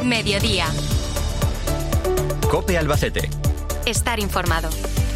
Mediodía. COPE Albacete. Estar informado.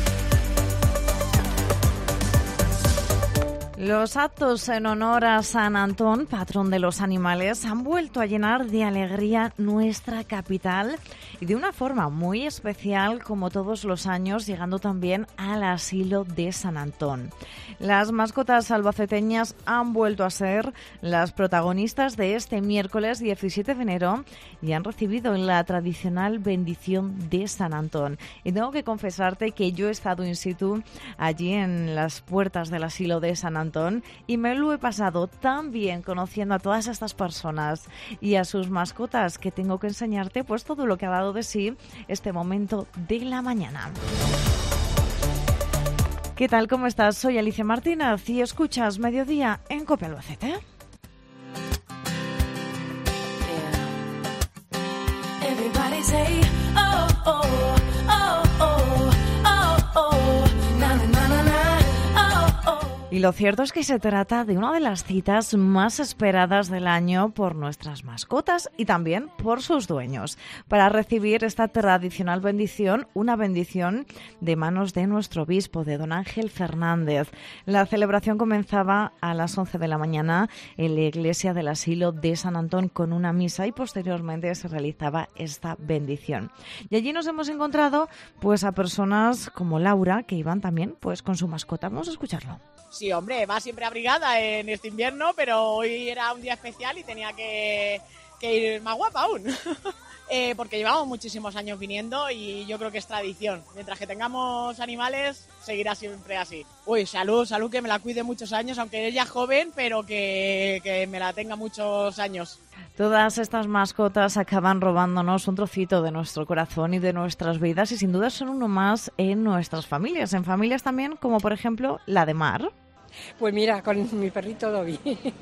Los actos en honor a San Antón, patrón de los animales, han vuelto a llenar de alegría nuestra capital y de una forma muy especial, como todos los años, llegando también al asilo de San Antón. Las mascotas albaceteñas han vuelto a ser las protagonistas de este miércoles 17 de enero y han recibido la tradicional bendición de San Antón. Y tengo que confesarte que yo he estado in situ allí en las puertas del asilo de San Antón y me lo he pasado tan bien conociendo a todas estas personas y a sus mascotas que tengo que enseñarte pues todo lo que ha dado de sí este momento de la mañana. ¿Qué tal? ¿Cómo estás? Soy Alicia Martínez y escuchas Mediodía en COPE Albacete. Everybody say, oh, oh, oh, oh, oh, oh, na, na, na, na, oh, oh. Y lo cierto es que se trata de una de las citas más esperadas del año por nuestras mascotas y también por sus dueños, para recibir esta tradicional bendición, una bendición de manos de nuestro obispo, de don Ángel Fernández. La celebración comenzaba a las 11 de la mañana en la iglesia del asilo de San Antón con una misa y posteriormente se realizaba esta bendición. Y allí nos hemos encontrado pues a personas como Laura que iban también pues con su mascota. Vamos a escucharlo. Sí, hombre, va siempre abrigada en este invierno, pero hoy era un día especial y tenía que ir más guapa aún. Porque llevamos muchísimos años viniendo y yo creo que es tradición. Mientras que tengamos animales, seguirá siempre así. Uy, salud, que me la cuide muchos años, aunque ella es joven, pero que me la tenga muchos años. Todas estas mascotas acaban robándonos un trocito de nuestro corazón y de nuestras vidas y sin duda son uno más en nuestras familias. En familias también, como por ejemplo la de Mar. Pues mira, con mi perrito Dobby.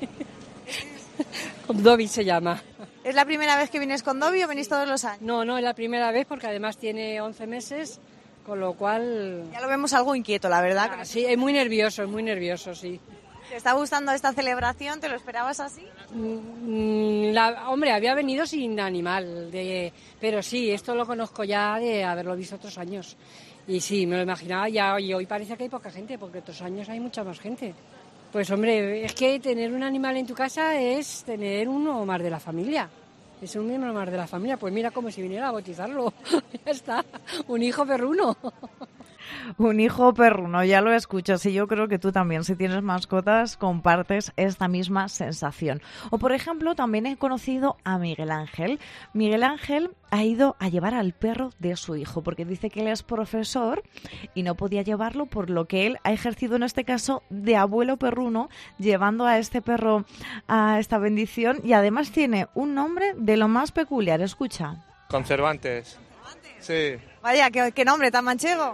Dobby se llama. ¿Es la primera vez que vienes con Dobby o venís todos los años? No, es la primera vez porque además tiene 11 meses, con lo cual... Ya lo vemos algo inquieto, la verdad. Sí, es muy nervioso, sí. ¿Te está gustando esta celebración? ¿Te lo esperabas así? Hombre, había venido sin animal, pero sí, esto lo conozco ya de haberlo visto otros años. Y sí, me lo imaginaba ya, y hoy parece que hay poca gente, porque otros años hay mucha más gente. Pues hombre, es que tener un animal en tu casa es tener uno más de la familia. Es un miembro más de la familia. Pues mira, como si viniera a bautizarlo. Ya está, un hijo perruno. Un hijo perruno, ya lo escuchas y yo creo que tú también, si tienes mascotas, compartes esta misma sensación. O por ejemplo, también he conocido a Miguel Ángel. Miguel Ángel ha ido a llevar al perro de su hijo porque dice que él es profesor y no podía llevarlo, por lo que él ha ejercido en este caso de abuelo perruno, llevando a este perro a esta bendición y además tiene un nombre de lo más peculiar. Escucha. Con Cervantes. Sí. Vaya, qué nombre tan manchego.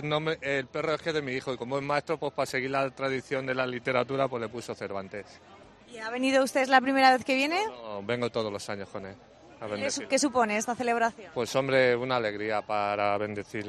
El perro es que es de mi hijo y como es maestro, pues para seguir la tradición de la literatura, pues le puso Cervantes. ¿Y ha venido usted, es la primera vez que viene? No, vengo todos los años con él. ¿Qué supone esta celebración? Pues hombre, una alegría para bendecir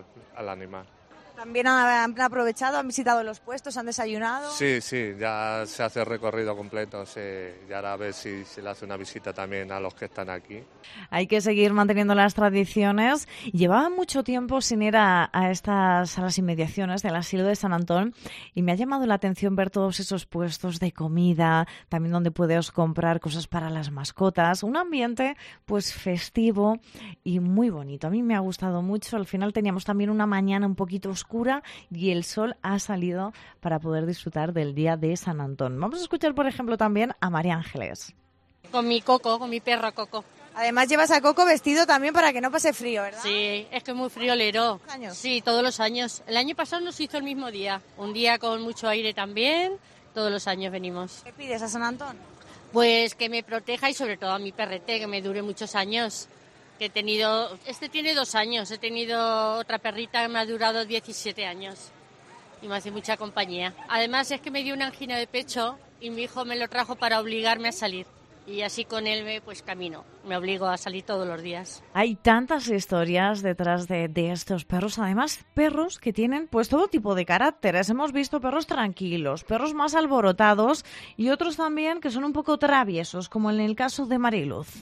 al animal. ¿También han aprovechado, han visitado los puestos, han desayunado? Sí, ya se hace el recorrido completo, sí, y ahora a ver si se le hace una visita también a los que están aquí. Hay que seguir manteniendo las tradiciones. Llevaba mucho tiempo sin ir a las inmediaciones del asilo de San Antón y me ha llamado la atención ver todos esos puestos de comida, también donde puedes comprar cosas para las mascotas, un ambiente pues festivo y muy bonito. A mí me ha gustado mucho. Al final teníamos también una mañana un poquito oscura y el sol ha salido para poder disfrutar del día de San Antón. Vamos a escuchar, por ejemplo, también a María Ángeles. Con mi Coco, con mi perro Coco. Además llevas a Coco vestido también para que no pase frío, ¿verdad? Sí, es que es muy friolero. ¿Todos los años? Sí, todos los años. El año pasado nos hizo el mismo día. Un día con mucho aire también. Todos los años venimos. ¿Qué pides a San Antón? Pues que me proteja y sobre todo a mi perrete, que me dure muchos años. Que he tenido, tiene 2 años, he tenido otra perrita que me ha durado 17 años y me hace mucha compañía. Además es que me dio una angina de pecho y mi hijo me lo trajo para obligarme a salir y así con él pues camino, me obligo a salir todos los días. Hay tantas historias detrás de estos perros, además perros que tienen pues todo tipo de caracteres. Hemos visto perros tranquilos, perros más alborotados y otros también que son un poco traviesos, como en el caso de Mariluz.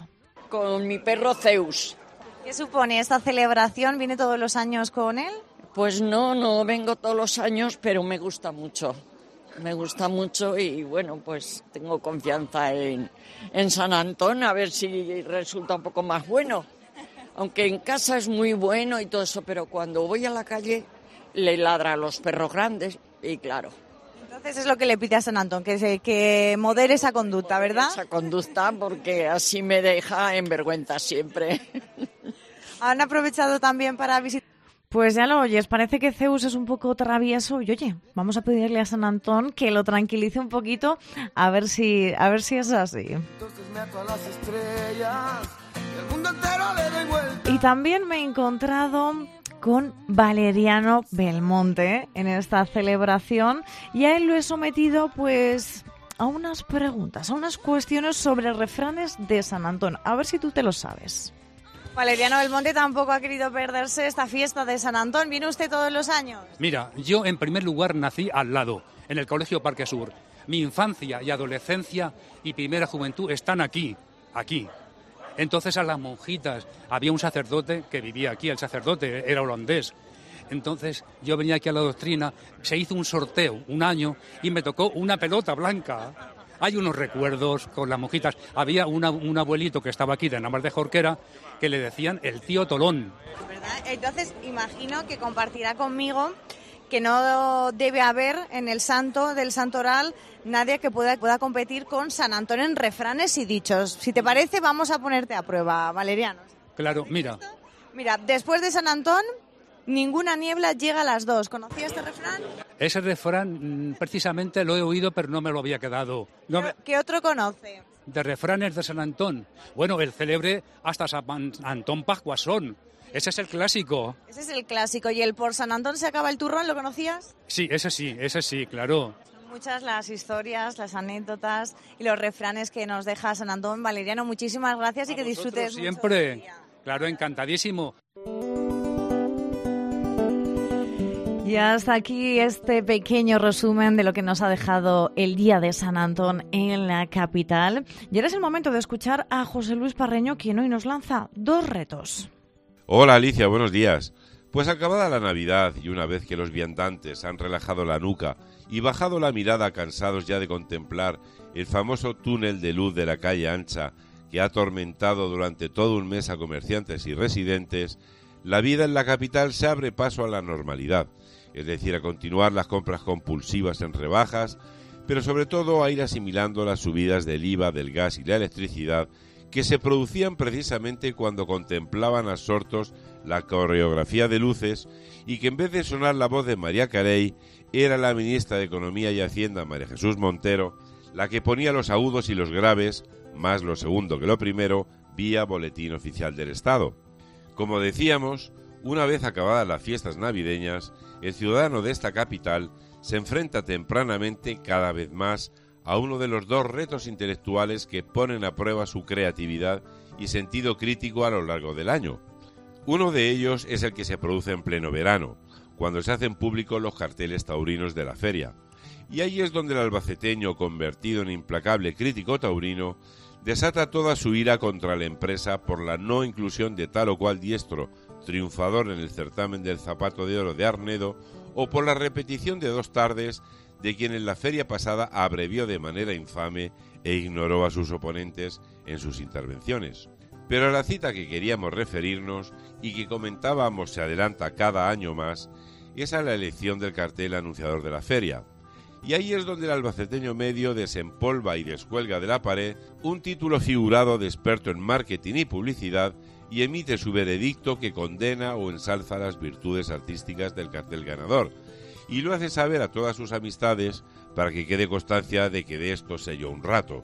con mi perro Zeus. ¿Qué supone esta celebración? ¿Viene todos los años con él? Pues no vengo todos los años, pero me gusta mucho. Me gusta mucho y bueno, pues tengo confianza en San Antón, a ver si resulta un poco más bueno. Aunque en casa es muy bueno y todo eso, pero cuando voy a la calle le ladra a los perros grandes y claro. Entonces es lo que le pide a San Antón, que modere esa conducta, ¿verdad? Esa conducta porque así me deja en vergüenza siempre. ¿Han aprovechado también para visitar? Pues ya lo oyes, parece que Zeus es un poco travieso y oye, vamos a pedirle a San Antón que lo tranquilice un poquito a ver si es así. Y también me he encontrado con Valeriano Belmonte en esta celebración y a él lo he sometido pues a unas preguntas, a unas cuestiones sobre refranes de San Antón. A ver si tú te lo sabes. Valeriano Belmonte tampoco ha querido perderse esta fiesta de San Antón. ¿Viene usted todos los años? Mira, yo en primer lugar nací al lado, en el Colegio Parque Sur. Mi infancia y adolescencia y primera juventud están aquí. Entonces a las monjitas, había un sacerdote que vivía aquí, el sacerdote era holandés. Entonces yo venía aquí a la doctrina, se hizo un sorteo un año y me tocó una pelota blanca. Hay unos recuerdos con las monjitas. Había un abuelito que estaba aquí de Navas de Jorquera que le decían el tío Tolón. ¿Verdad? Entonces imagino que compartirá conmigo que no debe haber en el santo del santoral nadie que pueda competir con San Antón en refranes y dichos. Si te parece, vamos a ponerte a prueba, Valeriano. Claro, mira. Mira, después de San Antón, ninguna niebla llega a las 2. ¿Conocía este refrán? Ese refrán precisamente lo he oído, pero no me lo había quedado. ¿Qué otro conoce? De refranes de San Antón. Bueno, el célebre hasta San Antón Pascuasón. Ese es el clásico. Ese es el clásico. ¿Y el por San Antón se acaba el turrón? ¿Lo conocías? Sí, ese sí, claro. Son muchas las historias, las anécdotas y los refranes que nos deja San Antón. Valeriano, muchísimas gracias y que disfrutes siempre. Mucho. Claro, encantadísimo. Y hasta aquí este pequeño resumen de lo que nos ha dejado el Día de San Antón en la capital. Y ahora es el momento de escuchar a José Luis Parreño, quien hoy nos lanza 2 retos. Hola Alicia, buenos días. Pues acabada la Navidad y una vez que los viandantes han relajado la nuca y bajado la mirada cansados ya de contemplar el famoso túnel de luz de la calle ancha que ha atormentado durante todo un mes a comerciantes y residentes, la vida en la capital se abre paso a la normalidad, es decir, a continuar las compras compulsivas en rebajas, pero sobre todo a ir asimilando las subidas del IVA, del gas y la electricidad que se producían precisamente cuando contemplaban absortos la coreografía de luces y que en vez de sonar la voz de María Carey, era la ministra de Economía y Hacienda, María Jesús Montero, la que ponía los agudos y los graves, más lo segundo que lo primero, vía Boletín Oficial del Estado. Como decíamos, una vez acabadas las fiestas navideñas, el ciudadano de esta capital se enfrenta tempranamente cada vez más a uno de los 2 retos intelectuales que ponen a prueba su creatividad y sentido crítico a lo largo del año. Uno de ellos es el que se produce en pleno verano, cuando se hacen públicos los carteles taurinos de la feria. Y ahí es donde el albaceteño, convertido en implacable crítico taurino, desata toda su ira contra la empresa por la no inclusión de tal o cual diestro triunfador en el certamen del zapato de oro de Arnedo, o por la repetición de 2 tardes de quien en la feria pasada abrevió de manera infame e ignoró a sus oponentes en sus intervenciones. Pero a la cita que queríamos referirnos y que comentábamos se adelanta cada año más, es a la elección del cartel anunciador de la feria. Y ahí es donde el albaceteño medio desempolva y descuelga de la pared un título figurado de experto en marketing y publicidad y emite su veredicto que condena o ensalza las virtudes artísticas del cartel ganador, y lo hace saber a todas sus amistades para que quede constancia de que de esto selló un rato.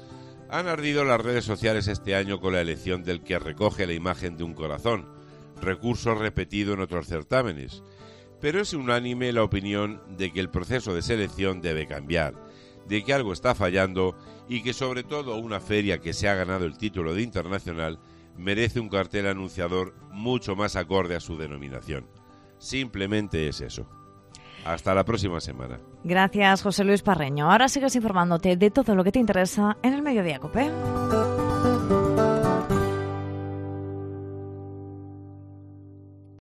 Han ardido las redes sociales este año con la elección del que recoge la imagen de un corazón, recurso repetido en otros certámenes, pero es unánime la opinión de que el proceso de selección debe cambiar, de que algo está fallando y que sobre todo una feria que se ha ganado el título de internacional merece un cartel anunciador mucho más acorde a su denominación. Simplemente es eso. Hasta la próxima semana. Gracias, José Luis Parreño. Ahora sigues informándote de todo lo que te interesa en el Mediodía COPE.